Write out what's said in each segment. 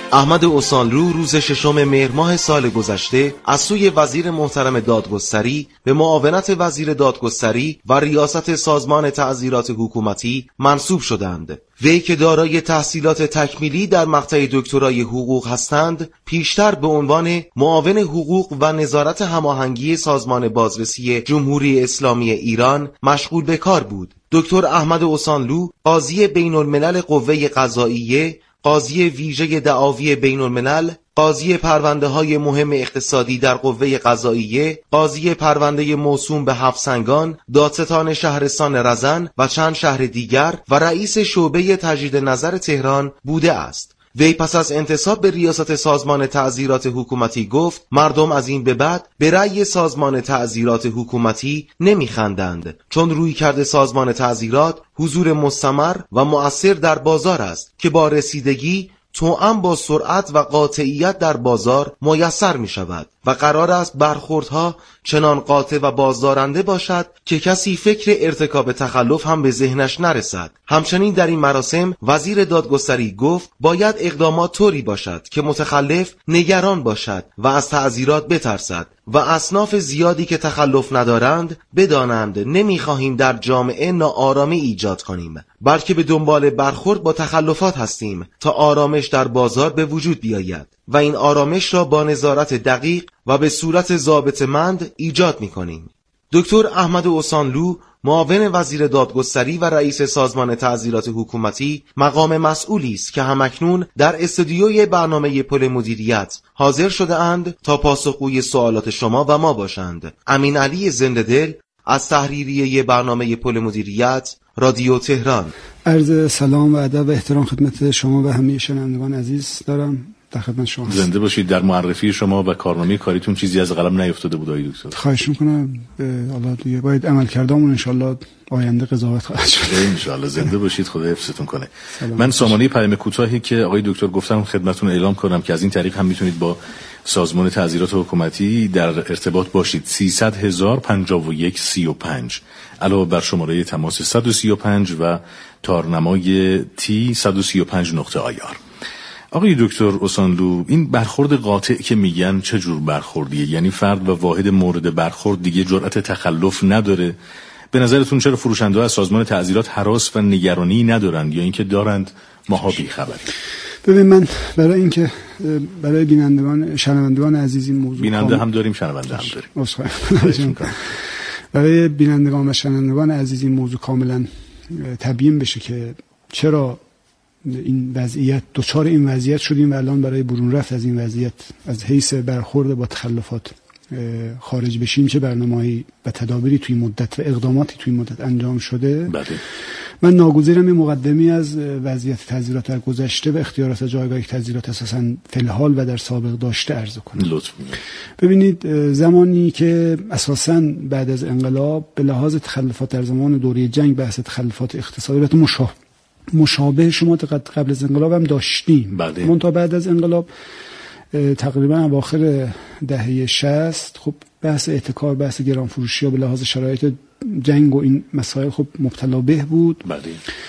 احمد اوسانلو روز 6 مهر ماه سال گذشته از سوی وزیر محترم دادگستری به معاونت وزیر دادگستری و ریاست سازمان تعزیرات حکومتی منصوب شدند. وی که دارای تحصیلات تکمیلی در مقطع دکترای حقوق هستند، پیشتر به عنوان معاون حقوق و نظارت هماهنگی سازمان بازرسی جمهوری اسلامی ایران مشغول به کار بود. دکتر احمد اوسانلو قاضی بین الملل قوه قضاییه، قاضی ویژه دعاوی بین الملل، قاضی پرونده های مهم اقتصادی در قوه قضاییه، قاضی پرونده موسوم به هفسنگان، دادستان شهرستان رزن و چند شهر دیگر و رئیس شعبه تجدید نظر تهران بوده است. وی پس از انتصاب به ریاست سازمان تعزیرات حکومتی گفت مردم از این به بعد به رأی سازمان تعزیرات حکومتی نمیخندند، چون رویکرد سازمان تعزیرات حضور مستمر و مؤثر در بازار است که با رسیدگی توأم با سرعت و قاطعیت در بازار میسر می شود و قرار است برخوردها چنان قاطع و بازدارنده باشد که کسی فکر ارتکاب تخلف هم به ذهنش نرسد. همچنین در این مراسم وزیر دادگستری گفت باید اقدامات طوری باشد که متخلف نگران باشد و از تعزیرات بترسد و اصناف زیادی که تخلف ندارند بدانند نمیخواهیم در جامعه ناآرامی ایجاد کنیم، بلکه به دنبال برخورد با تخلفات هستیم تا آرامش در بازار به وجود بیاید و این آرامش را با نظارت دقیق و به صورت ضابطه‌مند ایجاد می‌کنیم. دکتر احمد اوسانلو معاون وزیر دادگستری و رئیس سازمان تعزیرات حکومتی مقام مسئولی است که همکنون در استودیوی برنامه پل مدیریت حاضر شده اند تا پاسخگوی سوالات شما و ما باشند. امین علی زنده‌دل از تحریریه برنامه پل مدیریت، رادیو تهران. عرض سلام و ادب و احترام خدمت شما و همه شنوندگان عزیز دارم. در خدمت شما. زنده باشید. در معرفی شما و کارنامه کاریتون چیزی از قلم نیفتاده بود آقای دکتر؟ خواهش میکنم. الله دیگه باید عمل کردامون انشالله آینده قضاوت خواهد شد انشالله. زنده باشید، خدا حفظتون کنه. من سامانه پیام کوتاهی که آقای دکتر گفتم خدمتتون اعلام کنم که از این طریق هم میتونید با سازمان تعزیرات حکومتی در ارتباط باشید. 300,051,35 علاوه بر شماره تماس 135 و تارنمای تی 135 نقطه آیار. آقای دکتر اوسانلو، این برخورد قاطع که میگن چه جور برخوردیه؟ یعنی فرد و واحد مورد برخورد دیگه جرأت تخلف نداره؟ به نظرتون چرا فروشنده‌ها از سازمان تعزیرات هراس و نگرانی ندارند یا اینکه دارند ماها بی‌خبریم؟ ببین، من برای اینکه برای بینندگان شنوندگان عزیز این موضوع بیننده هم داریم، شنونده هم داریم. برای بینندگان و شنوندگان عزیز این موضوع کاملا تبیین بشه که چرا این وضعیت دوچار این وضعیت شدیم و الان برای برون رفت از این وضعیت از حیث برخورد با تخلفات خارج بشیم چه برنامه‌ای و تدابیری توی مدت و اقداماتی توی مدت انجام شده. بله. من ناگزیرم این مقدمی از وضعیت تعزیرات در گذشته و اختیارات جایگاه تعزیرات اساساً فی الحال و در سابق داشته عرض کنم. لطفاً. ببینید، زمانی که اساساً بعد از انقلاب به لحاظ تخلفات در زمان دوره جنگ بحث تخلفات اقتصادی البته مشابه شما قبل از انقلاب هم داشتیم. بله. منتها بعد از انقلاب تقریبا اواخر دهه 60 خب بحث احتکار، بحث گرانفروشی ها به لحاظ شرایط جنگ و این مسائل خب مبتلا به بود. بله.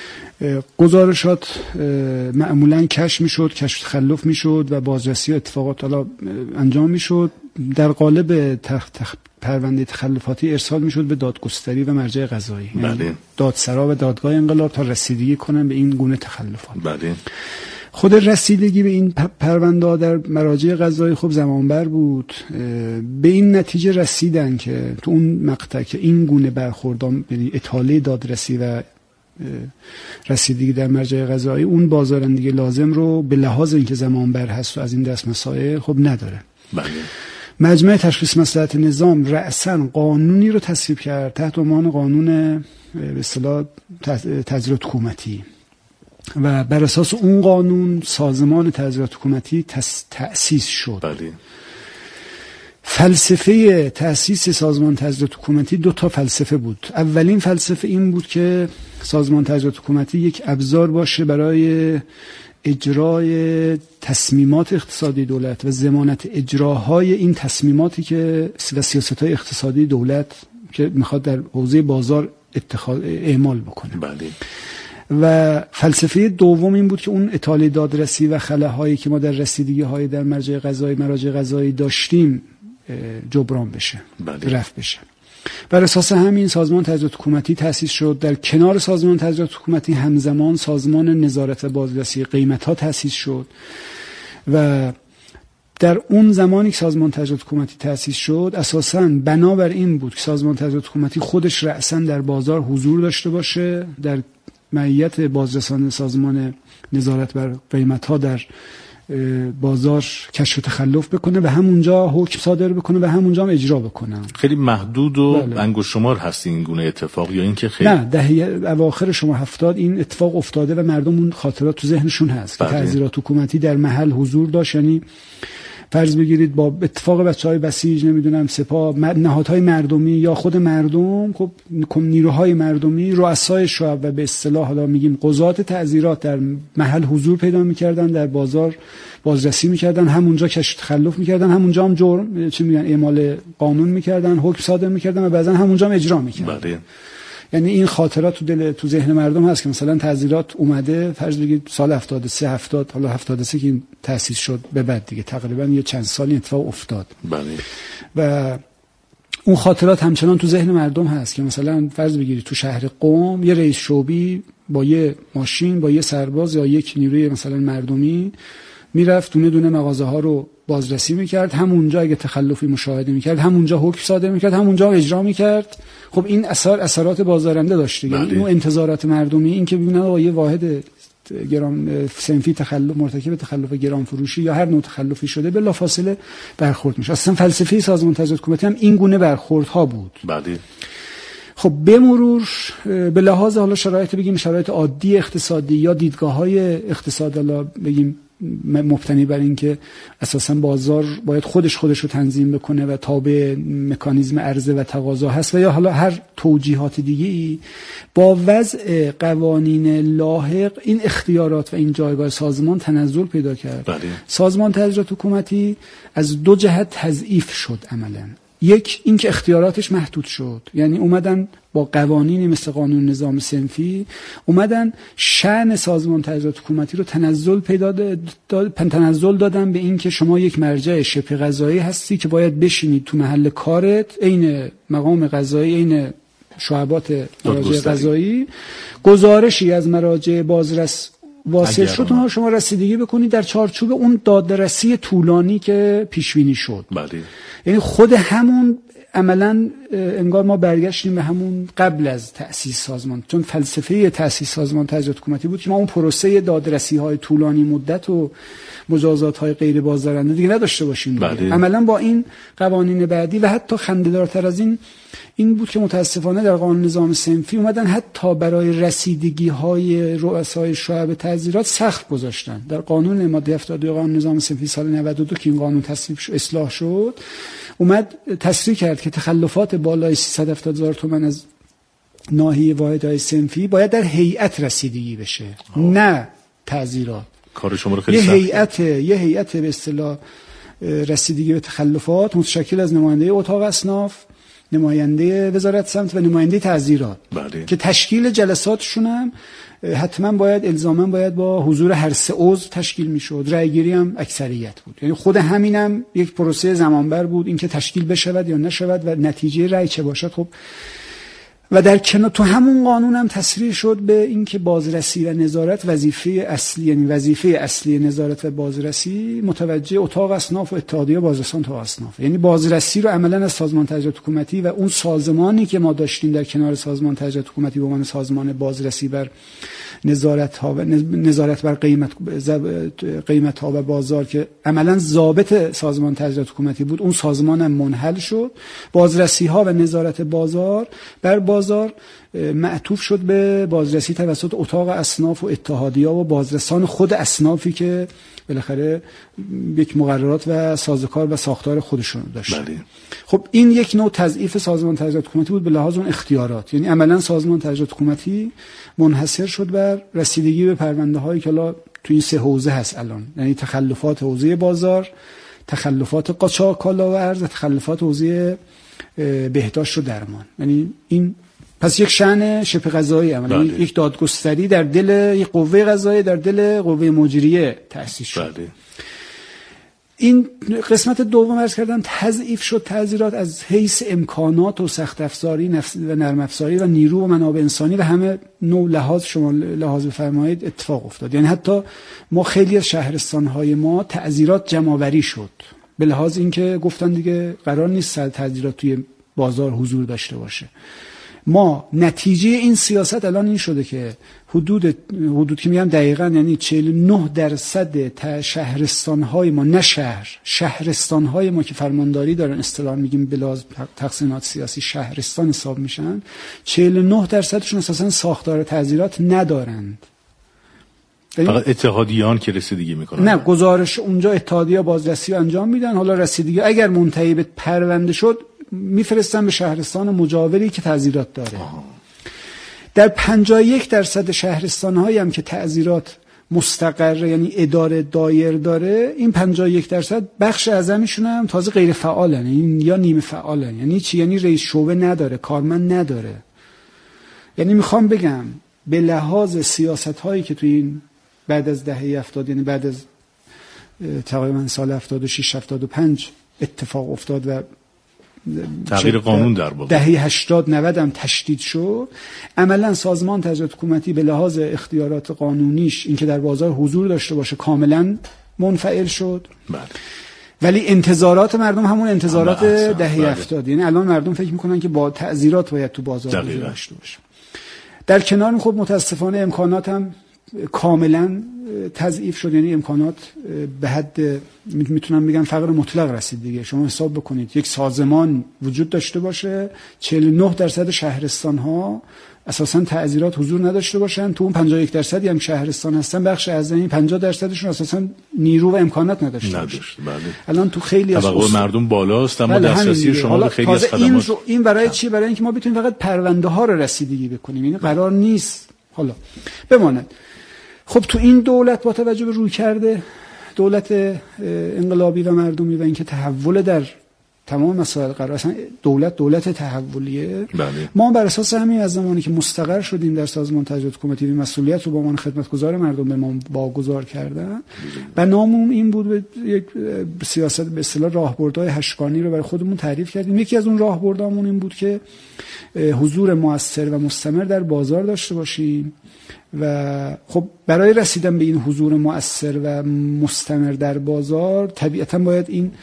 گزارشات معمولا کشف میشد، کشف تخلف میشد و بازرسی اتفاقات حالا انجام میشد. در قالب پرونده تخلفاتی ارسال میشد به دادگستری و مرجع قضایی. بله. دادسرا و دادگاه انقلاب تا رسیدگی کنن به این گونه تخلفات. بله. خود رسیدگی به این پرونده در مراجع قضایی خب زمانبر بود. به این نتیجه رسیدن که تو اون مقطع که این گونه برخوردان یعنی اطاله دادرسی و رسیدگی در مرجع قضایی اون بازارندگی لازم رو به لحاظ اینکه زمانبر هست و از این دست مسائل خب نداره. بله. مجمع تشخیص مصلحت نظام رأساً قانونی رو تصویب کرد تحت عنوان قانون به اصطلاح تعزیرات حکومتی و بر اساس اون قانون سازمان تعزیرات حکومتی تأسیس شد. بله. فلسفه تأسیس سازمان تعزیرات حکومتی 2 فلسفه بود. اولین فلسفه این بود که سازمان تعزیرات حکومتی یک ابزار باشه برای اجرای تصمیمات اقتصادی دولت و ضمانت اجراهای این تصمیماتی که و سیاست‌های اقتصادی دولت که میخواد در حوزه بازار اعمال بکنه. بله. و فلسفه دوم این بود که اون اطاله دادرسی و خلاهایی که ما در رسیدگی‌های در مراجع قضایی داشتیم جبران بشه، رفع بشه. بر اساس همین سازمان تجهیزات حکومتی تأسیس شد. در کنار سازمان تجهیزات حکومتی همزمان سازمان نظارت و بازرسی قیمت‌ها تأسیس شد و در اون زمانی که سازمان تجهیزات حکومتی تأسیس شد اساساً بنابر این بود که سازمان تجهیزات حکومتی خودش رأساً در بازار حضور داشته باشه، در معیت بازرسان سازمان نظارت بر قیمت‌ها در بازار کشف و تخلف بکنه و همونجا حکم صادر بکنه و همونجا هم اجرا بکنه. خیلی محدود و انگشت شمار هست این گونه اتفاق یا اینکه خیلی؟ نه، دهه اواخر شما 70 این اتفاق افتاده و مردم اون خاطرات تو ذهنشون هست که تعزیرات حکومتی در محل حضور داشت. یعنی فرض بگیرید با اتفاق بچهای بسیج، نمیدونم سپاه، نهادهای مردمی یا خود مردم، خب نیروهای مردمی، رؤسای شعب و به اصطلاح حالا میگیم قضات تعزیرات در محل حضور پیدا میکردن، در بازار بازرسی میکردن، همونجا کشف تخلف میکردن، همونجا هم جرم چی میگن اعمال قانون میکردن، حکم صادر میکردن و بعضا همونجا هم اجرا میکردن. یعنی این خاطرات تو ذهن مردم هست که مثلا تعزیرات اومده، فرض بگید سال 73 70 حالا 73 که این تأسیس شد به بعد دیگه تقریبا یه چند سالی اتفاق افتاد. بله. و اون خاطرات همچنان تو ذهن مردم هست که مثلا فرض بگیرید تو شهر قم یه رئیس شعبی با یه ماشین با یه سرباز یا یک نیروی مثلا مردمی میرفت دونه دونه مغازه ها رو بازرسی میکرد، همونجا اگه تخلفی مشاهده میکرد همونجا حکم صادر میکرد، همونجا اجرا میکرد. خب این اثرات بازدارنده داشته. یعنی این انتظارات مردمی، این که ببینن با یه واحد گران صنفی تخلف مرتکب تخلف گران فروشی یا هر نوع تخلفی شده بلافاصله برخورد میشه. اصلا فلسفه سازمان تجهیزات حکومتی هم این گونه برخوردها بود. بله. خب به مرور به لحاظ حالا شرایط بگیم شرایط عادی اقتصادی یا دیدگاه‌های اقتصاد حالا بگیم مبتنی بر این که اساساً بازار باید خودش رو تنظیم بکنه و تابع مکانیزم عرضه و تقاضا هست و یا حالا هر توجیهات دیگه‌ای، با وضع قوانین لاحق این اختیارات و این جایگاه سازمان تنزل پیدا کرد. بله. سازمان تجهیزات حکومتی از دو جهت تضعیف شد عملاً. یک این که اختیاراتش محدود شد، یعنی اومدن با قوانینی مثل قانون نظام صنفی اومدن شأن سازمان تجهیزات حکومتی رو تنزل دادن به این که شما یک مرجع شبه قضایی هستی که باید بشینید تو محل کارت عین مقام قضایی، عین شعبات مراجع قضایی، گزارشی از مراجع بازرس واصل شد شما رسیدگی بکنید در چارچوب اون دادرسی طولانی که پیش بینی شد. بله. یعنی خود همون عملاً انگار ما برگشتیم به همون قبل از تأسیس سازمان، چون فلسفه تأسیس سازمان تجهیزات حکومتی بود که ما اون پروسه دادرسی‌های طولانی مدت و مجازات‌های غیر بازدارنده دیگه نداشته باشیم. بله. عملاً با این قوانین بعدی و حتی خنده‌دارتر از این بود که متاسفانه در قانون نظام صنفی اومدن حتی برای رسیدگی‌های رؤسای شعب تعزیرات سخت گذاشتن. در قانون ماده 72 قانون نظام صنفی سال 92 که این قانون تصویب اصلاح شد، اومد تصریح کرد که تخلفات بالای 370,000 تومان از ناحیه واحدهای صنفی باید در هیئت رسیدگی بشه، نه تعزیرات. کار شما رو خیلی یه هیئت به اصطلاح رسیدگی به تخلفات متشکل از نماینده اتاق اصناف، نماینده وزارت سمت و نماینده تعزیرات. بله. که تشکیل جلساتشون هم حتما الزاما باید با حضور هر سه عضو تشکیل میشد. رأی گیری هم اکثریت بود. یعنی خود همینم یک پروسه زمانبر بود، اینکه تشکیل بشود یا نشود و نتیجه رأی چه باشد. خب و در کنار تو همون قانون هم تصریح شد به اینکه بازرسی و نظارت وظیفه اصلی، یعنی وظیفه اصلی نظارت و بازرسی متوجه اتاق اصناف و اتحادیه بازرسان اتاق اصناف، یعنی بازرسی رو عملا از سازمان تجهیزات حکومتی و اون سازمانی که ما داشتیم در کنار سازمان تجهیزات حکومتی به عنوان سازمان بازرسی بر نظارت بر قیمت ها و بازار که عملا ضابط سازمان تجهیزات حکومتی بود، اون سازمان هم منحل شد. بازرسی ها و نظارت بازار بر بازار معطوف شد به بازرسی توسط اتاق اصناف و اتحادیه و بازرسان خود اصنافی که بالاخره یک مقررات و سازوکار و ساختار خودشون داشت. بله. خب این یک نوع تضعیف سازمان تجهیزات حکومتی بود به لحاظ اون اختیارات. یعنی عملا سازمان تجهیزات حکومتی منحصر شد بر رسیدگی به پرونده هایی که حالا تو این سه حوزه هست الان، یعنی تخلفات حوزه بازار، تخلفات قاچاق کالا و ارز، تخلفات حوزه بهداشت و درمان. یعنی این پس یک شأن شبه قضایی عملا، یک دادگستری در دل یک قوه قضاییه، در دل قوه مجریه تأسیس شد. این قسمت دوم عرض کردم تضعیف شد تعزیرات از حیث امکانات و سخت افزاری و نرم افزاری و نیرو و منابع انسانی و همه نوع لحاظ شما لحاظ بفرمایید اتفاق افتاد. یعنی حتی ما خیلی از شهرستان‌های ما تعزیرات جمع‌آوری شد، به لحاظ اینکه گفتن دیگه قرار نیست تعزیرات توی بازار حضور داشته باشه. ما نتیجه این سیاست الان این شده که حدود که میگم دقیقاً یعنی 49% شهرستان‌های ما، نه شهرستان‌های ما که فرمانداری دارن اصطلاحاً میگیم بلاز تقسیمات سیاسی شهرستان حساب میشن، 49%شون اساساً ساختار تعزیرات ندارند. فقط اتحادیان که رسیدگی میکنن. نه، گزارش اونجا اتحادیه بازرسی انجام میدن، حالا رسیدگی اگر منتهی به پرونده شد میفرستن به شهرستان مجاوری که تعزیرات داره. در 51% شهرستان‌هایی هم که تعزیرات مستقر یعنی اداره دایر داره، این 51% بخش اعظمشون هم تازه غیر فعالن، این یا نیمه فعالن. یعنی چی؟ یعنی رئیس شعبه نداره، کارمند نداره. یعنی میخوام بگم به لحاظ سیاست‌هایی که توی این بعد از دهه 70 یعنی بعد از تقریبا سال 76 75 اتفاق افتاد و تغییر قانون در واقع دهه 80 90 هم تشدید شد، عملا سازمان تجارت حکومتی به لحاظ اختیارات قانونیش اینکه در بازار حضور داشته باشه کاملا منفعل شد. ولی انتظارات مردم همون انتظارات دهه 70. یعنی الان مردم فکر میکنن که با تعزیرات باید تو بازار حضور داشته باشه. در کنار خب متاسفانه امکانات هم کاملا تضعیف شد. یعنی امکانات به حد میتونم بگم فقر مطلق رسید دیگه. شما حساب بکنید یک سازمان وجود داشته باشه، 49% شهرستان ها اساسا تعزیرات حضور نداشته باشن، تو اون 51% هم شهرستان هستن بخش اعظمی 50%شون اساسا نیرو و امکانات نداشته باشن. الان تو خیلی از مردم بالاست اما دسترسی شما به خیلی از خدمات این برای چی؟ برای اینکه ما بتونیم فقط پرونده ها رو رسیدگی بکنیم. یعنی قرار نیست حالا بماند. خب تو این دولت با توجه به روی کرده دولت انقلابی و مردمی و اینکه تحول در تمام مسائل قرار، اصلا دولت تحولیه، ما بر اساس همین از زمانی که مستقر شدیم در سازمان تجارت حکومتی مسئولیت رو با عنوان خدمتگزار مردم به ما واگذار کردن و ناممون این بود یک سیاست به اصطلاح راهبردهای هشتگانی رو برای خودمون تعریف کردیم. یکی از اون راهبردامون این بود که حضور مؤثر و مستمر در بازار داشته باشیم و خب برای رسیدن به این حضور مؤثر و مستمر در بازار طبیعتاً باید این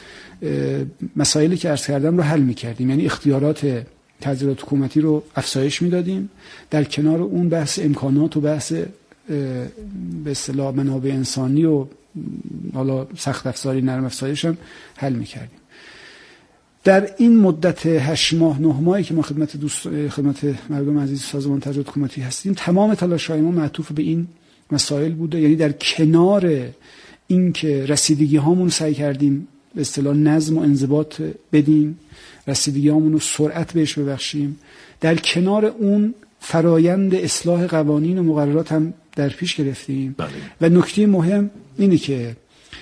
مسائلی که عرض کردم رو حل می‌کردیم. یعنی اختیارات تجارت حکومتی رو افزایش میدادیم، در کنار اون بحث امکانات و بحث به اصطلاح منابع انسانی و حالا سخت افزاری نرم افزاریش هم حل می‌کردیم. در این مدت 8 ماه 9 ماهی که ما خدمت مردم عزیز سازمان تجارت حکومتی هستیم، تمام تلاش‌های ما معطوف به این مسائل بوده. یعنی در کنار این که رسیدگی هامون سعی کردیم به اصطلاح نظم و انضباط بدیم، رسیدگی هامون رو سرعت بهش ببخشیم، در کنار اون فرایند اصلاح قوانین و مقررات هم در پیش گرفتیم. و نکته مهم اینه که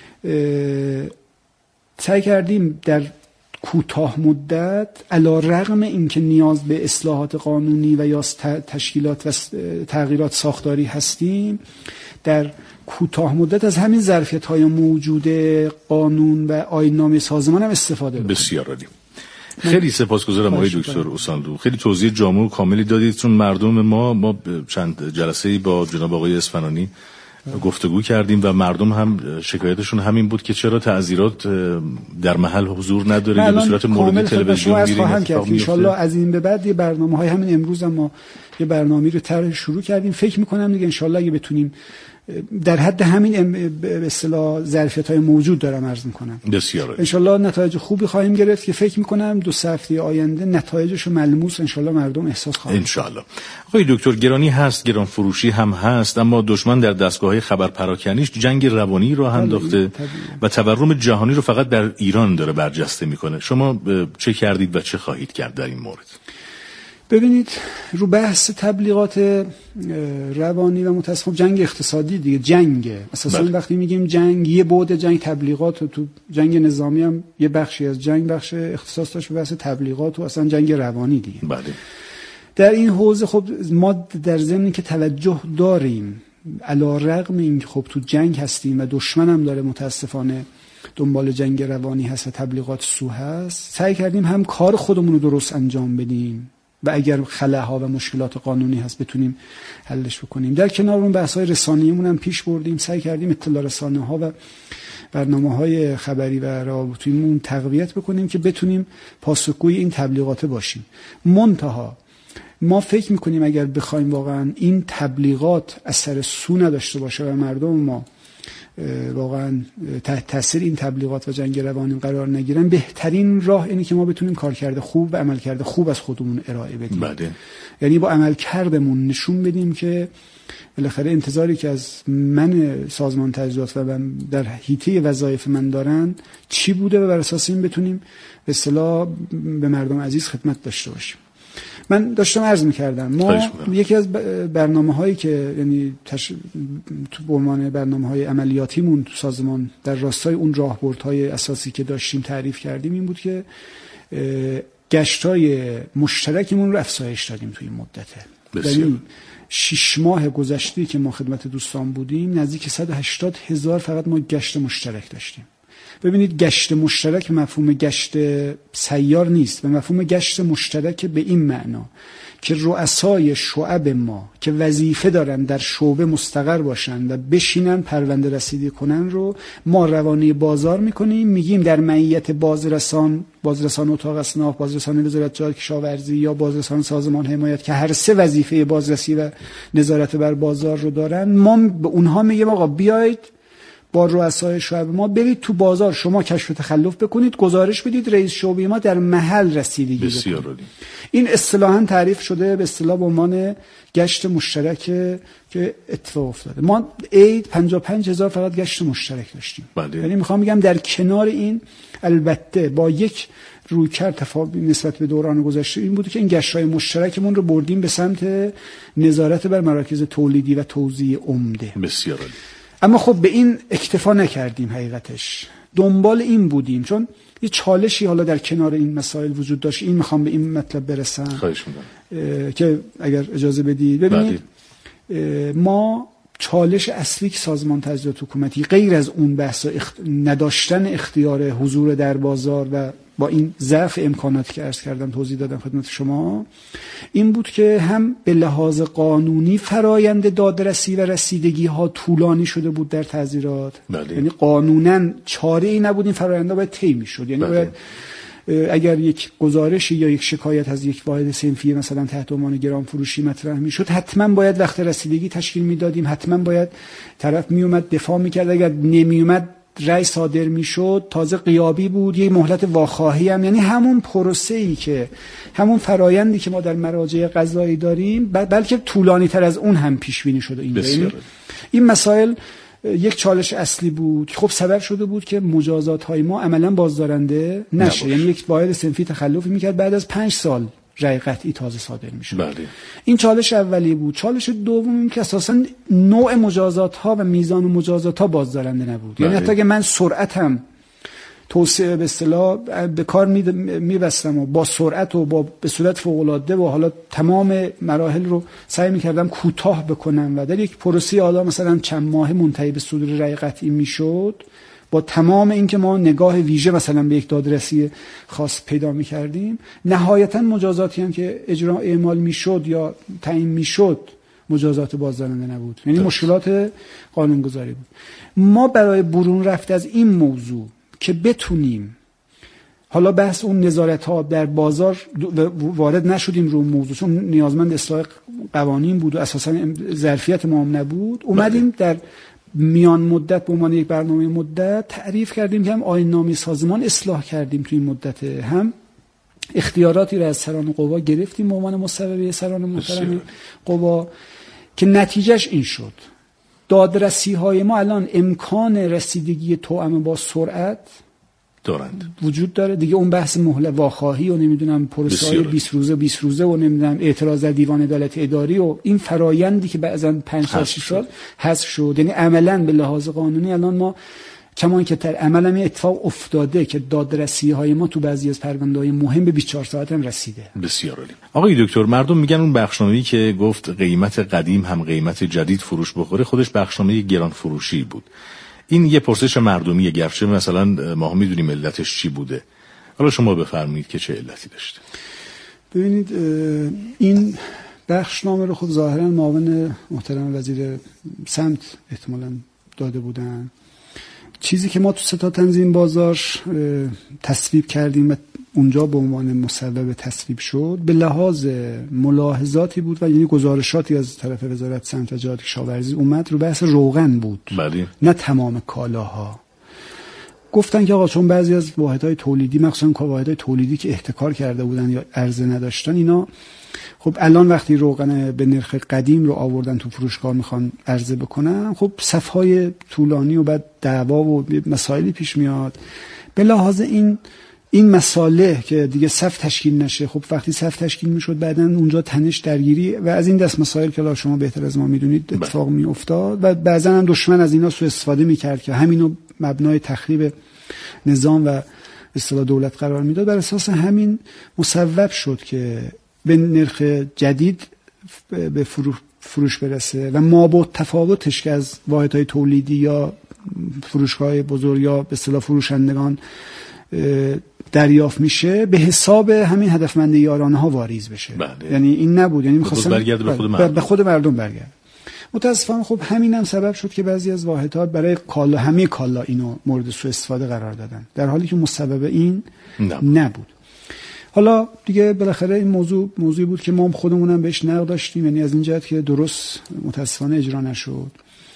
سعی کردیم در کوتاه مدت علی رغم اینکه نیاز به اصلاحات قانونی و یا تشکیلات و تغییرات ساختاری هستیم، در کوتاه مدت از همین ظرفیت‌های موجود قانون و آیین‌نامه سازمان هم استفاده کنیم. بسیار عالی. خیلی سپاسگزارم آقای دکتر اوسانلو، خیلی توضیح جامع و کاملی دادید. چون مردم ما چند جلسه‌ای با جناب آقای اصفهانی گفتگو کردیم و مردم هم شکایتشون همین بود که چرا تعزیرات در محل حضور نداره یا به صورت مورد تلویزیون میریم. ان شاءالله از این به بعد یه برنامه‌های همین امروز هم ما یه برنامه‌ای رو طرح شروع کردیم. فکر می‌کنم دیگه ان شاءالله اگه بتونیم در حد همین به اصطلاح ظرفیت‌های موجود دارم عرض می‌کنم، بسیار ان شاءالله نتایج خوبی خواهیم گرفت که فکر می‌کنم 2 هفته آینده نتایجش ملموس ان شاءالله مردم احساس خواهند ان شاءالله. آقای دکتر، گرانی هست، گران فروشی هم هست، اما دشمن در دستگاه‌های خبر پراکنیش جنگ روانی رو انداخته و تورم جهانی رو فقط در ایران داره برجسته می‌کنه. شما چه کردید و چه خواهید کرد در این مورد؟ ببینید، رو بحث تبلیغات روانی و متاسفانه جنگ اقتصادی دیگه جنگه اساسا. وقتی میگیم جنگ، یه بعد جنگ تبلیغات و تو جنگ نظامی هم یه بخشی از جنگ بخش اختصاص داشت به بحث تبلیغات و اصلا جنگ روانی دیگه. در این حوزه خب ما در ضمن که توجه داریم علی رغم این خب تو جنگ هستیم و دشمن هم داره متاسفانه دنبال جنگ روانی هست و تبلیغات سو هست، سعی کردیم هم کار خودمون رو درست انجام بدیم و اگر خلاها و مشکلات قانونی هست بتونیم حلش بکنیم. در کنار اون بحث‌های رسانه‌ایمون هم پیش بردیم، سعی کردیم اطلاع رسانه‌ها و برنامه‌های خبری و رابطیمون تقویت بکنیم که بتونیم پاسخگوی این تبلیغات باشیم. منتها ما فکر میکنیم اگر بخوایم واقعا این تبلیغات اثر سو نداشته باشه و مردم ما واقعا تحت تاثیر این تبلیغات و جنگ روانی قرار نگیرن، بهترین راه اینه که ما بتونیم کارکرد خوب و عملکرد خوب از خودمون ارائه بدیم. یعنی با عملکردمون نشون بدیم که بالاخره انتظاری که از من سازمان تجهیزات و من در حیطه وظایف من دارن چی بوده و بر اساس این بتونیم به اصطلاح به مردم عزیز خدمت داشته باشیم. من داشتم عرض می‌کردم ما یکی از برنامه‌هایی که یعنی تو به عنوان برنامه‌های عملیاتیمون تو سازمان در راستای اون راهبردهای اساسی که داشتیم تعریف کردیم این بود که گشت‌های مشترکمون رو افزایش دادیم توی این مدته. یعنی 6 ماه گذشته که ما خدمت دوستان بودیم نزدیک 180,000 فقط ما گشت مشترک داشتیم. ببینید گشت مشترک مفهوم گشت سیار نیست، به مفهوم گشت مشترک به این معنا که رؤسای شعب ما که وظیفه دارن در شعبه مستقر باشن و بشینن پرونده رسیدگی کنن رو ما روانه بازار میکنیم، میگیم در معیت بازرسان اتاق اصناف، بازرسان وزارت جهاد کشاورزی یا بازرسان سازمان حمایت که هر سه وظیفه بازرسی و نظارت بر بازار رو دارن، ما به اونها میگیم آقا بیایید با رؤسای شعب ما برید تو بازار، شما کشف تخلف بکنید، گزارش بدید، رئیس شعبه ما در محل رسیدگی بکنه. این اصطلاحاً تعریف شده به اصطلاح به عنوان گشت مشترک که اتفاق افتاده. ما عید 55,000 فقط گشت مشترک داشتیم. یعنی میخوام بگم در کنار این البته با یک رویکرد تفاوتی نسبت به دوران گذشته این بود که این گشت‌های مشترکمون رو بردیم به سمت نظارت بر مراکز تولیدی و توزیع عمده. بسیار عالی. اما خب به این اکتفا نکردیم، حقیقتش دنبال این بودیم چون یه چالشی حالا در کنار این مسائل وجود داشت. این میخوام به این مطلب برسم. خواهش می‌کنم که اگر اجازه بدید. ببینید ما چالش اصلی که سازمان تجهیزات حکومتی غیر از اون بحث نداشتن اختیار حضور در بازار و با این ضعف امکاناتی که عرض کردم توضیح دادم خدمت شما این بود که هم به لحاظ قانونی فرایند دادرسی و رسیدگی ها طولانی شده بود در تعزیرات. یعنی قانونا چاره ای نبود این فرآیندها باید طی می‌شد. یعنی باید اگر یک گزارشی یا یک شکایت از یک واحد صنفی مثلا تحت عنوان گران فروشی مطرح میشد، حتما باید وقت رسیدگی تشکیل میدادیم، حتما باید طرف میومد دفاع میکرد، اگر نمیومد رأی صادر میشد، تازه غیابی بود، یک مهلت واخواهی هم، یعنی همون پروسه‌ای که همون فرایندی که ما در مراجع قضایی داریم بلکه طولانی تر از اون هم پیش بینی شده. این مسائل یک چالش اصلی بود. خب سبب شده بود که مجازات های ما عملا بازدارنده نشه. یعنی یک واحد صنفی تخلفی میکرد بعد از 5 سال رأی قطعی تازه صادر میشد. این چالش اولی بود. چالش دوم این که اساسا نوع مجازات ها و میزان مجازات ها بازدارنده نبود. یعنی حتی اگه من سرعتم توسعه به اصطلاح به کار میبستم و با سرعت و با به صورت فوق العاده و حالا تمام مراحل رو سعی میکردم کوتاه بکنم و در یک پروسه حالا مثلا چند ماه منتهی به صدور رأی قطعی میشد، با تمام اینکه ما نگاه ویژه مثلا به یک دادرسی خاص پیدا میکردیم، نهایتا مجازاتی هم که اجرا اعمال میشد یا تعیین میشد مجازات بازدارنده نبود. یعنی مشکلات قانونگذاری بود. ما برای برون رفت از این موضوع که بتونیم حالا بحث اون نظارت ها در بازار وارد نشدیم رو موضوع چون نیازمند اصلاح قوانین بود و اساسا ظرفیت ما هم نبود، اومدیم در میان مدت به عنوان یک برنامه مدت تعریف کردیم که هم آیین نامه سازمان اصلاح کردیم توی این مدت، هم اختیاراتی را از سران قوا گرفتیم به عنوان مصوبه سران محترم قوا که نتیجهش این شد دادرسی های ما الان امکان رسیدگی توأم با سرعت دارند وجود داره دیگه. اون بحث مهله واخواهی و نمیدونم پروسه‌های 20 روزه و نمیدونم اعتراض در دیوان عدالت اداری و این فرایندی که بعضا 5 سال 6 سال حذف شد. یعنی عملاً به لحاظ قانونی الان ما کما که در عمل هم اتفاق افتاده که دادرسی‌های ما تو بعضی از پرونده‌های مهم به 24 ساعت هم رسیده. بسیار عالی. آقای دکتر، مردم میگن اون بخشنامه‌ای که گفت قیمت قدیم هم قیمت جدید فروش بخوره خودش بخشنامه گران فروشی بود. این یه پرسش مردمیه، گرچه مثلا ما هم میدونیم علتش چی بوده. حالا شما بفرمایید که چه علتی داشته. ببینید این بخشنامه رو خب ظاهرا معاون محترم وزیر سمت احتمالاً داده بودن. چیزی که ما تو ستا تنظیم بازار تصویب کردیم و اونجا به عنوان مسبب تصویب شد به لحاظ ملاحظاتی بود و یعنی گزارشاتی از طرف وزارت سمت و جهاد کشاورزی اومد رو بحث روغن بود. بله. نه تمام کالاها. گفتن که آقا چون بعضی از واحدهای تولیدی مخصوصا واحدهای تولیدی که احتکار کرده بودن یا عرضه نداشتن اینا خب الان وقتی روغن به نرخ قدیم رو آوردن تو فروشگاه میخوان عرضه بکنن خب صفهای طولانی و بعد دعوا و مسائلی پیش میاد. به لحاظ این مساله که دیگه صف تشکیل نشه، خب وقتی صف تشکیل میشد بعدن اونجا تنش درگیری و از این دست مسائل که شما بهتر از ما میدونید اتفاق میافتاد و بعضا هم دشمن از اینا سوء استفاده میکرد که همینو مبنای تخریب نظام و اصطلاح دولت قرار میداد. بر اساس همین مصوب شد که به نرخ جدید به فروش برسه و مابعد تفاوتش که از واحدهای تولیدی یا فروشگاه بزرگ یا به اصطلاح فروشندگان دریافت میشه به حساب همین هدفمندی یارانه ها واریز بشه. بله. یعنی این نبود، یعنی می‌خواستن به خود مردم برگرد. متاسفانه خب همین هم سبب شد که بعضی از واحدها برای همه کالا اینو مورد سوء استفاده قرار دادن در حالی که مسبب این نبود. حالا دیگه بالاخره این موضوعی بود که ما خودمون هم بهش نقد داشتیم، یعنی از این جهت که درست متاسفانه اجرا نشد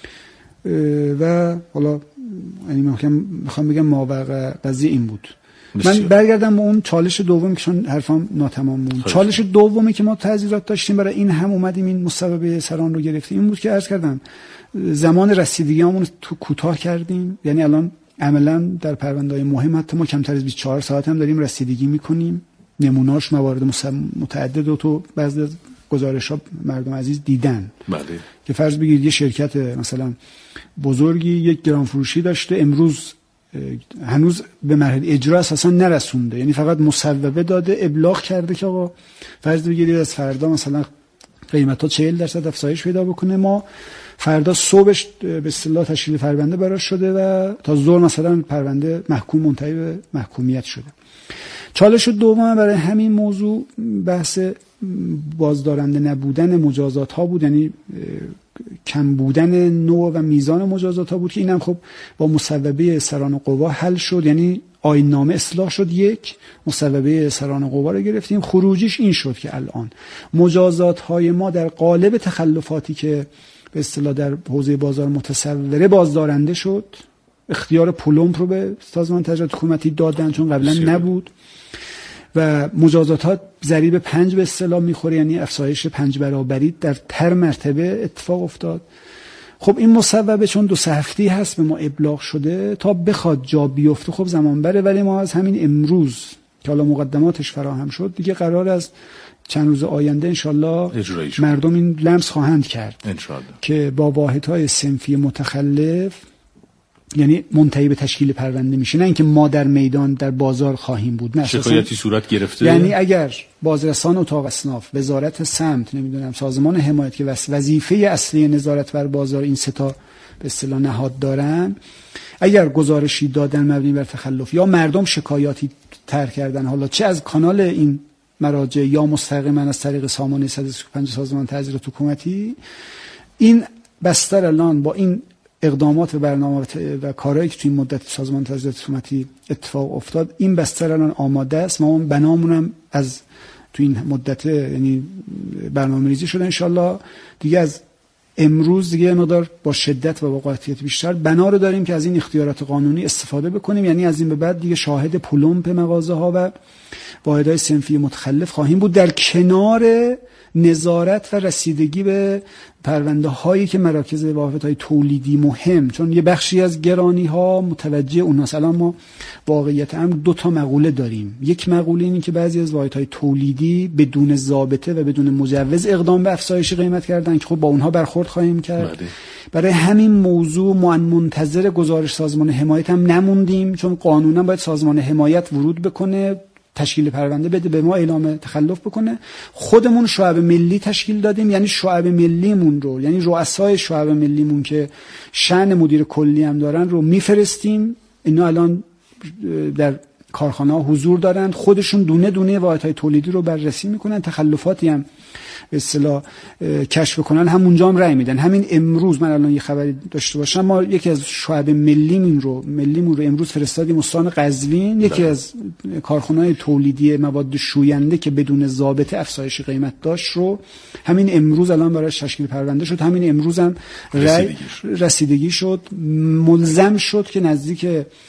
و حالا یعنی میخوام بگم ماوقع قضیه این بود. من برگردم به اون چالش دومی که چون حرفام ناتمام بود. چالش دومی که ما تعزیرات داشتیم برای این هم اومدیم این مسبب سران رو گرفتیم این بود که عرض کردم زمان رسیدگیامون تو کوتاه کردیم. یعنی الان عملا در پرونده‌های مهم حتی ما کمتر از 24 ساعت هم داریم رسیدگی میکنیم. نمونه‌اش موارد متعدد و تو بعضی از گزارش‌ها مردم عزیز دیدن. بله. که فرض بگیرید یه شرکت مثلا بزرگی یک گران فروشی داشته امروز هنوز به مرحله اجرا اساسا نرسونده، یعنی فقط مصوبه داده ابلاغ کرده که آقا فرض بگیرید از فردا مثلا قیمت‌ها 40% افزایش پیدا بکنه، ما فردا صبحش به اصطلاح تشکیل پرونده براش شده و تا ظهر مثلا پرونده منتهی به محکومیت شده. چالش دوم برای همین موضوع بحث بازدارنده نبودن مجازات ها بود، یعنی کم بودن نوع و میزان مجازات ها بود که اینم خب با مصوبه سران قوا حل شد. یعنی آیین نامه اصلاح شد، یک مصوبه سران قوا رو گرفتیم. خروجیش این شد که الان مجازات های ما در قالب تخلفاتی که به اصطلاح در حوزه بازار متصوره بازدارنده شد. اختیار پلمپ رو به سازمان تجارت حکومتی دادن چون قبلا نبود و مجازات ها ضریب 5 به اصطلاح میخوره، یعنی افزایش 5 برابری در تر مرتبه اتفاق افتاد. خب این مصوبه چون 2 هفته هست به ما ابلاغ شده تا بخواد جا بیفته خب زمان بره، ولی ما از همین امروز که حالا مقدماتش فراهم شد دیگه قرار از چند روز آینده انشالله مردم این لمس خواهند کرد انشالله که با واحدهای صنفی متخلف یعنی منتهی به تشکیل پرونده میشه، نه اینکه ما در میدان در بازار خواهیم بود. نه شکایتی صورت گرفته، یعنی اگر بازرسان اتاق اصناف، وزارت سمت، نمیدونم سازمان حمایت که وظیفه اصلی نظارت بر بازار این سه تا به اصطلاح نهاد دارن، اگر گزارشی دادن مبنی بر تخلف یا مردم شکایاتی طرح کردن، حالا چه از کانال این مراجع یا مستقیما از طریق سامانه 135 سازمان تعزیرات حکومتی، این بستر الان با این اقدامات و برنامه و کارهایی که توی این مدت سازمان تعزیرات حکومتی اتفاق افتاد این بستر الان آماده است. ما بنامونم از توی این مدت یعنی برنامه‌ریزی شده، انشالله دیگه از امروز دیگه مقدار با شدت و با قاطعیت بیشتر بنا رو داریم که از این اختیارات قانونی استفاده بکنیم. یعنی از این به بعد دیگه شاهد پلمپ مغازه ها و واحدهای صنفی متخلف خواهیم بود در کنار نظارت و رسیدگی به پرونده هایی که مراکز واحدهای تولیدی مهم، چون یه بخشی از گرانی ها متوجه اوناست. الان ما واقعیت هم 2 مقوله داریم. یک مقوله اینه که بعضی از واحدهای تولیدی بدون ضابطه و بدون مجوز اقدام به افزایش قیمت کردن که خب با اونها برخورد خواهیم کرد. برای همین موضوع ما منتظر گزارش سازمان حمایت هم نموندیم، چون قانونا باید سازمان حمایت ورود بکنه، تشکیل پرونده بده، به ما اعلام تخلف بکنه. خودمون شعب ملی تشکیل دادیم، یعنی شعب ملیمون رو، یعنی رؤسای شعب ملیمون که شأن مدیر کلی هم دارن رو میفرستیم. اینا الان در کارخانه ها حضور دارن، خودشون دونه دونه واحدهای تولیدی رو بررسی میکنن، تخلفاتی هم به اصطلاح کشف کنن، همونجا هم رأی میدن. همین امروز من الان یه خبری داشته باشم، ما یکی از شعب ملیمون رو امروز فرستادیم استان قزوین، یکی از کارخانه‌های تولیدی مواد شوینده که بدون ضابطه افزایش قیمت داشت رو همین امروز الان براش تشکیل پرونده شد. همین امروز هم رسیدگی شد، ملزم شد که نزدیک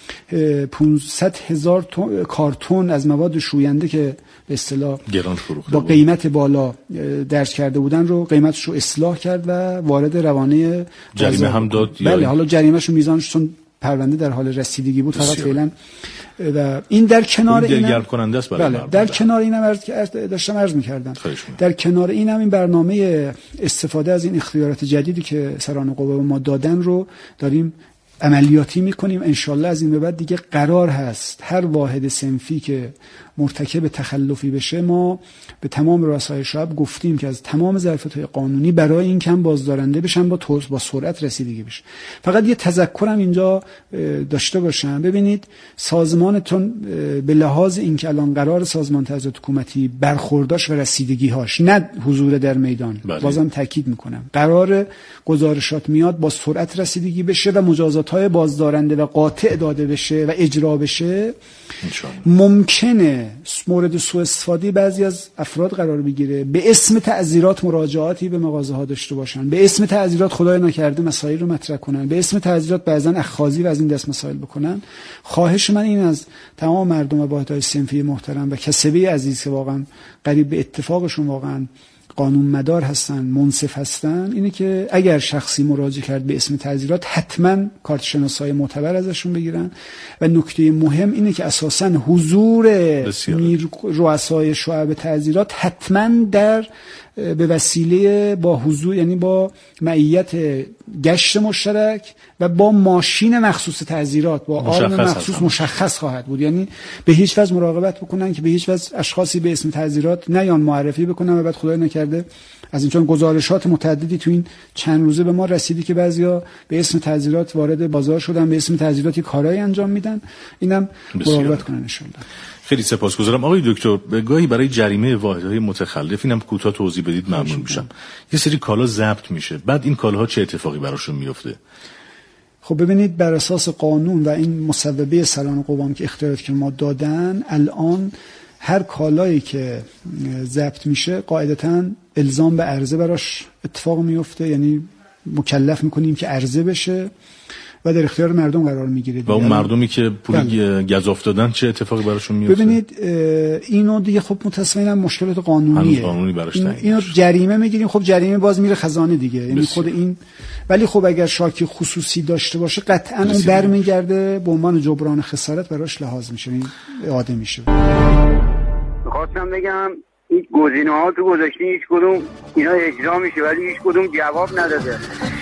500,000 کارتن از مواد شوینده که به اصطلاح با قیمت بالا درج کرده بودن رو قیمتش رو اصلاح کرد و وارد روانه جریمه هم داد. بله، حالا جریمه‌شو میزانش چون پرونده در حال رسیدگی بود فقط فعلا. و این در کنار این گرم کننده است برای بله، در کنار اینم داشتم عرض می‌کردم، در کنار اینم این برنامه استفاده از این اختیارات جدیدی که سران قوا ما دادن رو داریم عملیاتی میکنیم. انشالله از این به بعد دیگه قرار هست هر واحد صنفی که مرتکب تخلفی بشه ما به تمام رؤسای شعب گفتیم که از تمام ظرفیت‌های قانونی برای این کم بازدارنده بشن، با سرعت رسیدگی بشه. فقط یه تذکرم اینجا داشته باشم، ببینید سازمانتون به لحاظ اینکه الان قرار سازمان تعزیرات حکومتی برخورداش و رسیدگی‌هاش، نه حضور در میدان، بازم تاکید میکنم قرار گزارشات میاد با سرعت رسیدگی بشه و مجازات‌های بازدارنده و قاطع داده بشه و اجرا بشه. ممکنه مورد سوء استفاده بعضی از افراد قرار بگیره، به اسم تعزیرات مراجعاتی به مغازه ها داشته باشن، به اسم تعزیرات خدای نکرده مسائل رو مطرح کنن، به اسم تعزیرات بعضا اخاذی و از این دست مسائل بکنن. خواهش من این از تمام مردم و واحدهای صنفی محترم و کسبه عزیز که واقعا قریب به اتفاقشون واقعا قانون مدار هستن، منصف هستن، اینه که اگر شخصی مراجعه کرد به اسم تعزیرات حتما کارت شناسایی معتبر ازشون بگیرن. و نکته مهم اینه که اساساً حضور رؤسای شعب تعزیرات حتما در به وسیله با حضور، یعنی با معیت گشت مشترک و با ماشین مخصوص تعزیرات، با آرم مخصوص مشخص خواهد بود. یعنی به هیچ وجه مراقبت بکنن که به هیچ وجه اشخاصی به اسم تعزیرات نیان معرفی بکنن و بعد خدای نکرده از این، چون گزارشات متعددی تو این چند روزه به ما رسیدی که بعضیا به اسم تعزیرات وارد بازار شدن، به اسم تعزیراتی کارایی انجام میدن. اینم مراقبت کنن ان شاءالله. خیلی سپاسگزارم آقای دکتر. گاهی برای جریمه واحدهای متخلف، اینم کوتاه توضیح بدید ممنون میشم. یه سری کالا ضبط میشه، بعد این کالاها چه اتفاقی براشون میفته؟ خب ببینید، بر اساس قانون و این مصوبه سران قوام که اختیارات که ما دادن، الان هر کالایی که ضبط میشه قاعدتاً الزام به عرضه براش اتفاق میفته، یعنی مکلف میکنیم که عرضه بشه و در اختیار مردم قرار میگیره. و اون مردمی که پول گزاف دادن چه اتفاقی براشون میفته؟ ببینید اینو دیگه خب متأسفانه مشکلات قانونیه، قانونی براش اینو جریمه میگیریم. خب جریمه باز میره خزانه دیگه، یعنی خود این. ولی خب اگر شاکی خصوصی داشته باشه قطعا اون برمیگرده به عنوان جبران خسارت براش لحاظ میشه، این اعاده میشه. می‌خواستم بگم این گزینه‌ها تو گذاشتین هیچ کدوم اینا اجرا میشه ولی هیچ کدوم جواب نداده.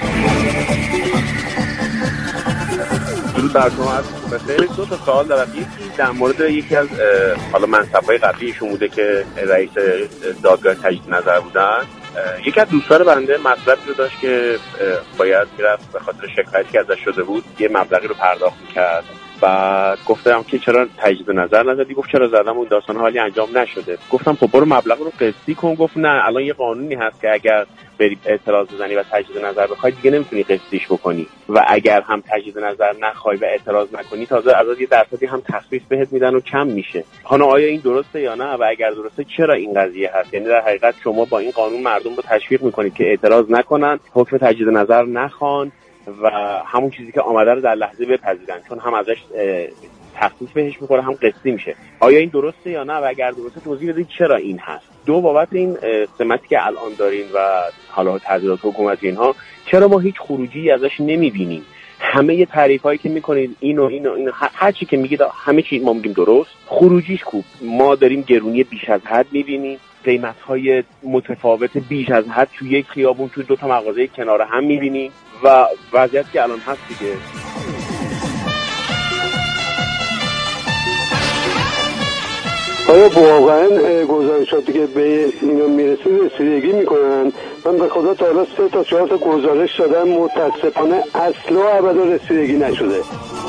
درود بر شما. بخیر. دو تا سوال دارم. یکی در مورد یکی از حالا منصب‌های قبلیشون بوده که رئیس دادگاه تجدید نظر بودن. یکی از دوستان بنده مطلبی رو داشت که باید میرفت به خاطر شکایتی که ازش شده بود یه مبلغی رو پرداخت می‌کرد. بعد گفتم که چرا تجدید نظر نزدی؟ گفت چرا زدم، اون داستان حالی انجام نشده. گفتم خب برو مبلغ رو قسطی کن. گفت نه، الان یه قانونی هست که اگر بری اعتراض بزنی و تجدید نظر بخوای دیگه نمیتونی قسطیش بکنی و اگر هم تجدید نظر نخوای و اعتراض نکنی تازه از یه درصدی هم تخفیف بهت میدن و کم میشه. حالا آیا این درسته یا نه؟ و اگر درسته چرا این قضیه هست؟ یعنی در حقیقت شما با این قانون مردم رو تشویق میکنید که اعتراض نکنن، حکم تجدید نظر نخوان و همون چیزی که آمده رو در لحظه بپذیرن، چون هم ازش تخفیف بهش میخوره هم قسطی میشه. آیا این درسته یا نه؟ و اگر درسته توضیح بدید چرا این هست. دو، بابت این سمتی که الان دارین و حالا تغییرات حکومتی اینها، چرا ما هیچ خروجی ازش نمیبینیم؟ همه تعریفایی که میکنید اینو هر چی که میگید همه چی ما میگیم درست، خروجیش خوب. ما داریم گرونی بیش از حد میبینیم، قیمت‌های متفاوت بیش از حد تو یک خیابون تو دو تا مغازه کنار هم میبینیم و وضعیت که الان هست دیگه. آیا واقعا گزارشاتی که به اینا میرسه رسیدگی میکنن؟ من به خدا تا حالا 3 تا 4 تا گزارش دادم، متاسفانه اصلا و ابدا رسیدگی نشده.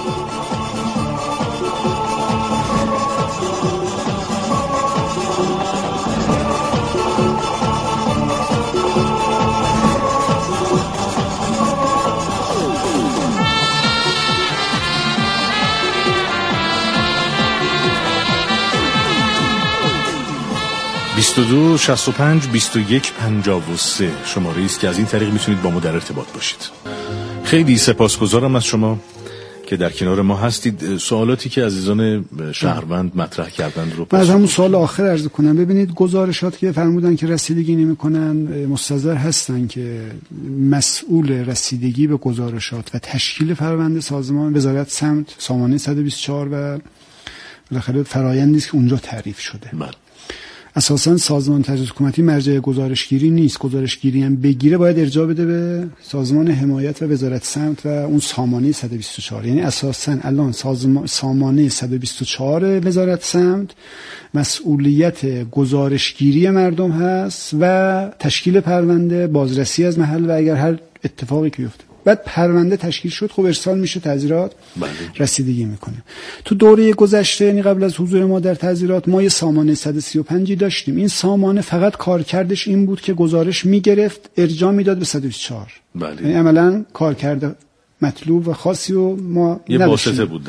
دو 65 21 53 شماره است که از این طریق میتونید با ما در ارتباط باشید. خیلی سپاسگزارم از شما که در کنار ما هستید. سوالاتی که عزیزان شهروند مطرح کردند رو از همون سوال آخر عرض کنم. ببینید گزارشات که فرمودن که رسیدگی نمی‌کنن، مستظر هستن که مسئول رسیدگی به گزارشات و تشکیل پرونده سازمان وزارت سمت سامانه 124 و بالاخره فرآیندی است که اونجا تعریف شده. اساساً سازمان تجهیزات حکومتی مرجع گزارشگیری نیست. گزارشگیری هم بگیره باید ارجاع بده به سازمان حمایت و وزارت سمت و اون سامانه 124. یعنی اساساً الان سامانه 124 وزارت سمت مسئولیت گزارشگیری مردم هست و تشکیل پرونده، بازرسی از محل و اگر هر اتفاقی که بیفته. بعد پرونده تشکیل شد، خب ارسال میشه، تعزیرات رسیدگی میکنه. تو دوره گذشته، یعنی قبل از حضور ما در تعزیرات، ما یه سامانه 135 داشتیم. این سامانه فقط کارکردش این بود که گزارش میگرفت، ارجاع میداد به 124. یعنی عملاً کارکرد مطلوب و خاصی و ما یه واسطه بود.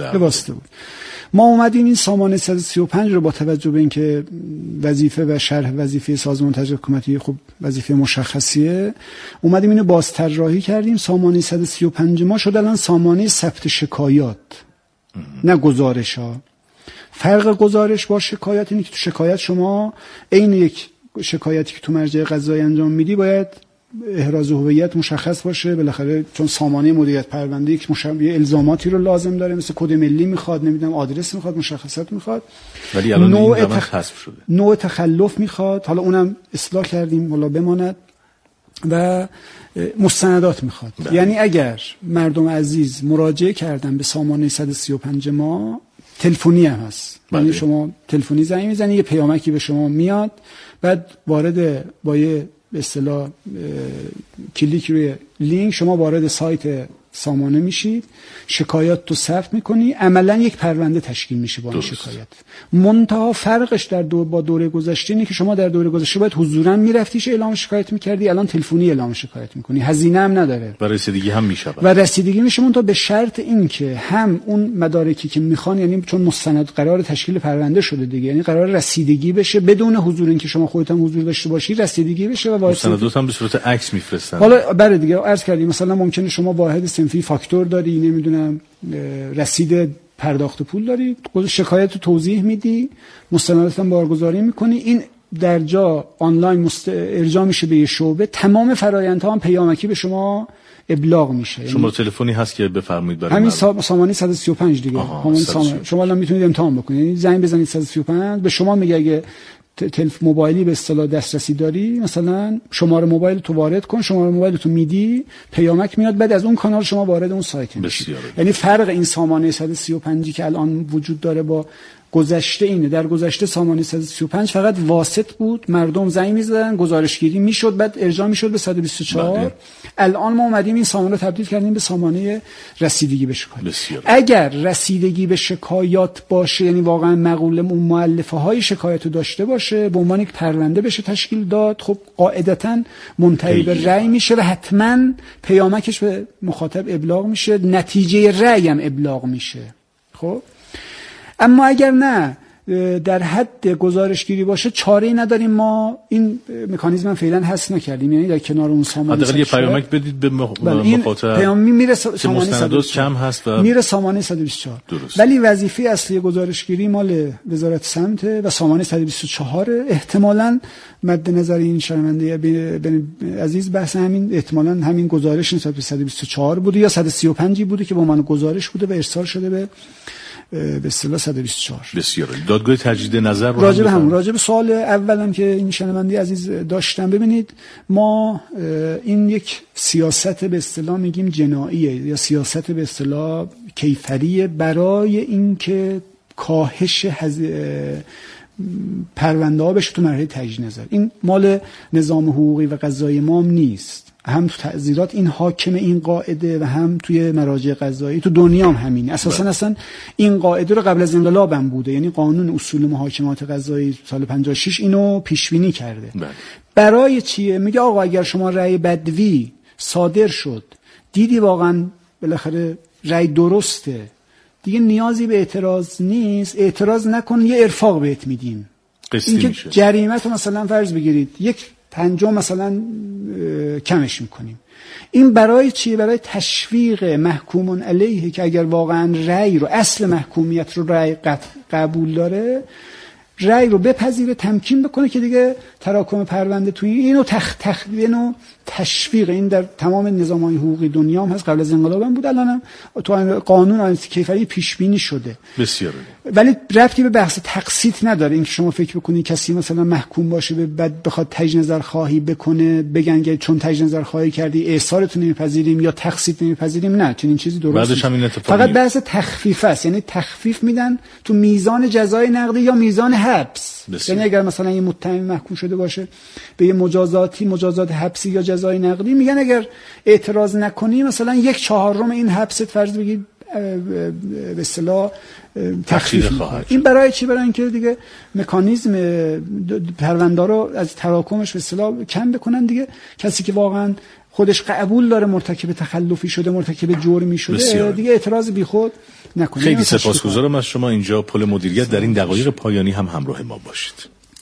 ما اومدیم این سامانه 135 رو با توجه به اینکه وظیفه و شرح وظیفه سازمان تجهیزات حکومتی خب وظیفه مشخصیه، اومدیم اینو بازطراحی کردیم. سامانه 135 ما شد الان سامانه ثبت شکایات، نه گزارش‌ها. فرق گزارش با شکایت اینه که تو شکایت شما عین یک شکایتی که تو مرجع قضایی انجام میدی باید احراز هویت مشخص باشه، بالاخره چون سامانه مدیریت پرونده یک الزاماتی رو لازم داره، مثل کد ملی میخواد، نمیدونم آدرس میخواد، مشخصات میخواد. ولی الان این حذف شده. نوع تخلف میخواد، حالا اونم اصلاح کردیم والا بماند، و مستندات میخواد. یعنی اگر مردم عزیز مراجعه کردن به سامانه 135 ما، تلفنی هم هست. یعنی شما تلفنی زنگ میزنی، یه پیامکی به شما میاد، بعد وارد با یه به اصطلاح کلیک روی لینک شما وارد سایت سامانه میشید، شکایات تو ثبت میکنی، عملا یک پرونده تشکیل میشه با این شکایت. منتها فرقش با دوره گذشته اینه که شما در دوره گذشته باید حضوراً میرفتیش اعلام شکایت میکردی، الان تلفنی اعلام شکایت میکنی، هزینه هم نداره و رسیدگی هم میشه. و رسیدگی میشه منتها به شرط این که هم اون مدارکی که میخوان، یعنی چون مستند قرار تشکیل پرونده شده دیگه، یعنی قرار رسیدگی بشه بدون حضور، اینکه شما خودت هم حضور داشته باشی، رسیدگی بشه و مستندات هم به صورت عکس میفرستن. حالا برای دیگه عرض کردیم مثلا ممکنه شما واحد صنفی فاکتور داری، نمیدونم رسید پرداخت پول داری، شکایت رو توضیح میدی، مستندات هم بارگذاری میکنی، این در جا آنلاین ارجاع میشه به یه شعبه، تمام فرآیندها هم پیامکی به شما ابلاغ میشه. شما تلفنی هست که بفرمایید برای همین سامانه 135 دیگه. شما الان میتونید امتحان بکنید، یعنی زنگ بزنید 135 به شما میگه اگه موبایلی به اصطلاح دسترسی داری، مثلا شماره موبایل تو وارد کن، شماره موبایل تو میدی، پیامک میاد، بعد از اون کانال شما وارد اون سایت میشی. یعنی فرق این سامانه 135 که الان وجود داره با گذشته اینه. در گذشته سامانه 135 فقط واسط بود، مردم زنگ میزدن، گزارشگیری میشد، بعد ارجاع میشد به 124. الان ما اومدیم این سامانه رو تبدیل کردیم به سامانه رسیدگی به شکایات. اگر رسیدگی به شکایات باشه، یعنی واقعا مقوله اون مؤلفه های شکایت رو داشته باشه، به عنوان یک پرونده بشه تشکیل داد، خب قاعدتاً منتهی به رأی میشه و حتما پیامکش به مخاطب ابلاغ میشه، نتیجه رأی هم ابلاغ میشه. خب اما اگر نه، در حد گزارشگیری باشه چاره‌ای نداریم. ما این مکانیزم فعلا حذف نکردیم، یعنی در کنار اون سامانه حداقل یه پیامک بدید به مخاطب. پیامی میره سامانه مستندات کم هست و میره سامانه 124. درست. ولی وظیفه اصلی گزارشگیری مال وزارت سمت و سامانه 124. احتمالاً مد نظر این شنونده عزیز بحث همین احتمالاً همین گزارش نسبت به 124 بوده یا 135 بوده که با من گزارش بوده و ارسال شده به اصطلاح 124. بسیار دادگاه تجدید نظر راجع به سوال اولم که این شنونده عزیز داشتن، ببینید ما این یک سیاست به اصطلاح میگیم جناییه یا سیاست به اصطلاح کیفریه برای اینکه کاهش پرونده ها بشه تو مرحله تجدید نظر. این مال نظام حقوقی و قضایی ما هم نیست. هم تو تعزیرات این حاکم این قاعده و هم توی مراجع قضایی تو دنیا هم همینه. اساسا اصلا این قاعده رو قبل از انقلاب هم بوده، یعنی قانون اصول محاکمات قضایی سال 56 اینو پیش بینی کرده. برای چیه؟ میگه آقا اگر شما رأی بدوی صادر شد دیدی واقعا بالاخره رأی درسته، دیگه نیازی به اعتراض نیست، اعتراض نکن، یه ارفاق بهت میدیم. اینکه جریمه مثلا فرض بگیرید 1/5 مثلا کمش میکنیم. این برای چیه؟ برای تشویق محکومون علیه که اگر واقعا رأی رو اصل محکومیت رو رأی قبول داره رأی رو بپذیره، تمکین بکنه که دیگه تراکم پرونده توی اینو اینو تشویق. این در تمام نظام‌های حقوقی دنیا هم هست، قبل از انقلاب هم بود، الان هم تو قانون آنتی کیفری پیش بینی شده. بسیار. ولی ربطی به بحث تقسیط نداره. اینکه شما فکر بکنید کسی مثلا محکوم باشه بعد بخواد تجدید نظر خواهی بکنه بگن که چون تجدید نظر خواهی کردی احصارتون نمیپذیریم یا تقسیط نمیپذیریم، نه، چنین چیزی درست نیست. فقط بحث تخفیف است، یعنی تخفیف میدن تو میزان جزای نقدی یا میزان حبس. یعنی اگر مثلا یه متهم محکوم شده باشه به یه مجازات حبسی یا جزای نقدی، میگن اگر اعتراض نکنی مثلا 1/4 این حبست فرض بگید به اصطلاح تخفیف خواهد. این برای چی؟ برای اینکه دیگه مکانیزم پرونده رو از تراکمش به اصطلاح کم بکنن. دیگه کسی که واقعا خودش قبول داره مرتکب تخلفی شده، مرتکب جرمی شده، بسیار. دیگه اعتراض بیخود نکنه. خیلی سپاسگزارم از شما. اینجا پل مدیریت در این دقایق پایانی هم همراه ما باشید.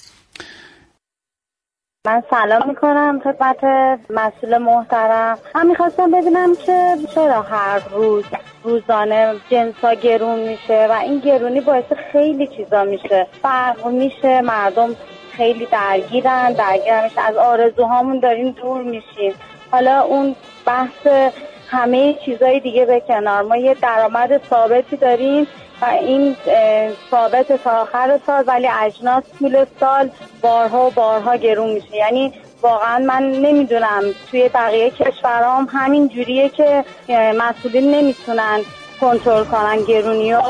من سلام میکنم خدمت مسئول محترم. من میخواستم ببینم که چرا هر روزانه جنسا گرون میشه و این گرونی باعث خیلی چیزا میشه. فرق میشه، مردم خیلی درگیرن میشه، از آرزوهامون داریم دور میشیم. حالا اون بحث همه چیزای دیگه به کنار، ما یه درآمد ثابتی داریم و این ثابت تا آخر سال، ولی اجناس طول سال بارها و بارها گرون میشه. یعنی واقعا من نمیدونم توی بقیه کشورها هم همین جوریه که مسئولین نمیتونن کنترل کنن گرونیو.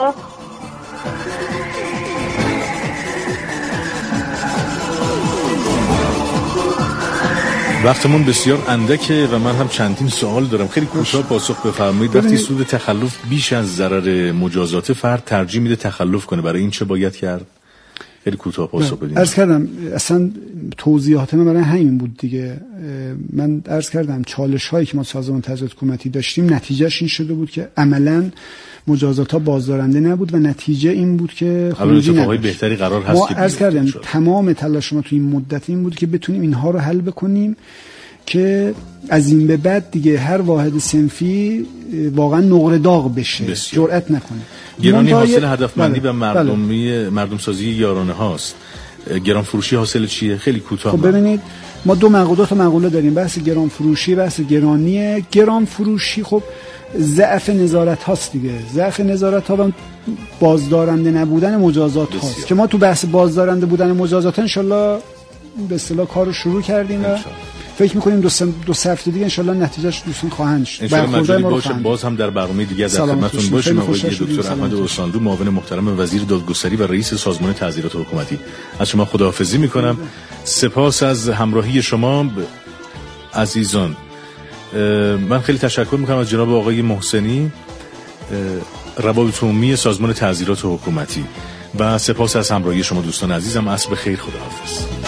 وقتمون بسیار اندکه و من هم چندین سوال دارم. خیلی کوتاه پاسخ بفرمایید. وقتی سود تخلف بیش از ضرر مجازات، فرد ترجیح میده تخلف کنه، برای این چه باید کرد؟ خیلی کوتاه پاسخ بدید. عرض کردم اصلا توضیحات من برای همین بود دیگه. من عرض کردم چالش هایی که ما سازمان تجهیزات حکومتی داشتیم نتیجهش این شده بود که عملاً مجازات ها بازدارنده نبود و نتیجه این بود که خروجی نداشت. بهتری قرار هست ما عرض کردم تمام تلاش ما توی این مدت این بود که بتونیم اینها رو حل بکنیم که از این به بعد دیگه هر واحد صنفی واقعا نقره داغ بشه، جرئت نکنه. گرانی حاصل هدفمندی و مردم سازی یارانه هاست. گران فروشی حاصل چیه؟ خیلی کوتاه. خب ببینید ما دو مقوله داریم، بحث گران فروشی، بحث گرانیه. گران فروشی خب ضعف نظارت هاست دیگه. ضعف نظارت ها و بازدارنده نبودن مجازات هاست که ما تو بحث بازدارنده بودن مجازات انشالله به اصطلاح کار رو شروع کردیم و فکر می‌کنیم دو سه هفته دیگه انشالله نتیجهش دوستان خواهند شد. انشالله باشه. باز هم در برنامه دیگه در خدمتتون باشیم. آقای دکتر احمد اوسانلو، معاون محترم وزیر دادگستری و رئیس سازمان تعزیرات حکومتی، از شما خداحافظی می‌کنم. سپاس از همراهی شما عزیزان. من خیلی تشکر میکنم از جناب آقای محسنی، روابط عمومی سازمان تعزیرات حکومتی، و سپاس از همراهی شما دوستان عزیزم. عصر بخیر، خداحافظ.